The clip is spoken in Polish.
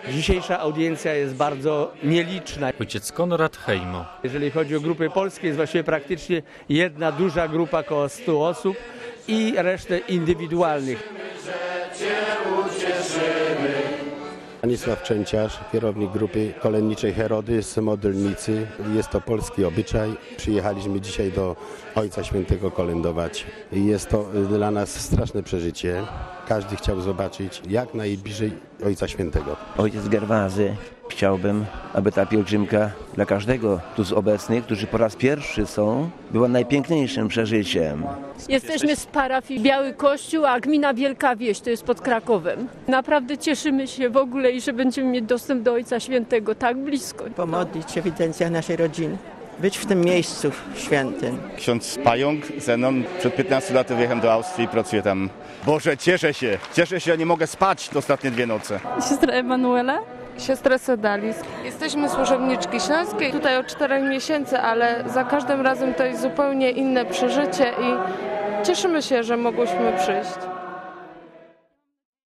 Dzisiejsza audiencja jest bardzo nieliczna. Ojciec Konrad Hejmo. Jeżeli chodzi o grupy polskie, jest właściwie praktycznie jedna duża grupa, około 100 osób i resztę indywidualnych. Stanisław Częciarz, kierownik grupy kolenniczej Herody z Modlnicy. Jest to polski obyczaj. Przyjechaliśmy dzisiaj do Ojca Świętego kolędować. Jest to dla nas straszne przeżycie. Każdy chciał zobaczyć jak najbliżej Ojca Świętego. Ojciec Gerwazy, chciałbym, aby ta pielgrzymka dla każdego tu z obecnych, którzy po raz pierwszy są, była najpiękniejszym przeżyciem. Jesteśmy z parafii Biały Kościół, a gmina Wielka Wieś, to jest pod Krakowem. Naprawdę cieszymy się w ogóle i że będziemy mieć dostęp do Ojca Świętego tak blisko. Pomodlić się w intencjach naszej rodziny. Być w tym miejscu świętym. Ksiądz Pająk, Zenon, przed 15 laty wyjechałem do Austrii i pracuję tam. Boże, cieszę się, że nie mogę spać te ostatnie 2 noce. Siostra Emanuela. Siostra Sodalis. Jesteśmy służebniczki śląskiej, tutaj od 4 miesięcy, ale za każdym razem to jest zupełnie inne przeżycie i cieszymy się, że mogłyśmy przyjść.